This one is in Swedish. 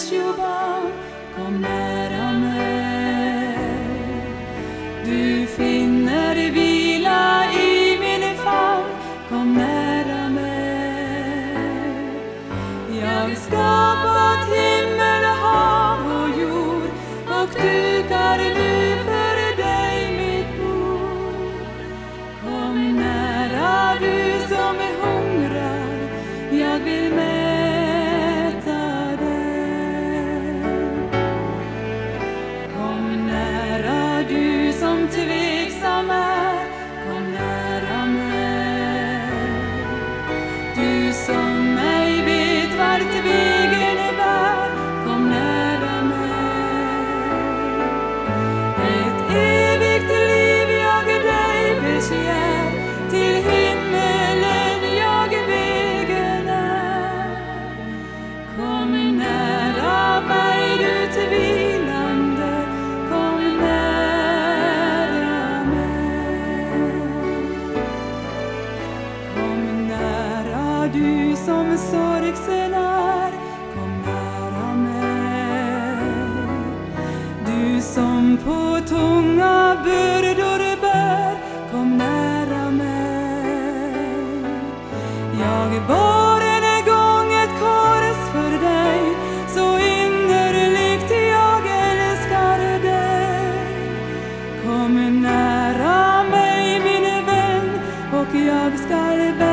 människobarn, kom nära mig. Du finner vila i min famn, kom nära mig. Jag skapat himmel, hav och jord, och dukar nu för dig mitt bord. Kom nära du som hungrar, jag vill mäta dig. Kom nära du som tveksam är, kom nära mig. Du som ej vet vart vägen bär, kom nära mig. Ett evigt liv jag dig begär, till himmelen jag vägen är. Kom nära mig du tvilande, kom nära mig. Kom nära du som sorgsen är, kom nära mig. Du som på tunga bördor bär, kom nära mig. Jag bar en gång ett kors för dig, så innerligt jag älskar dig. Kom nära mig min vän, och jag skall bära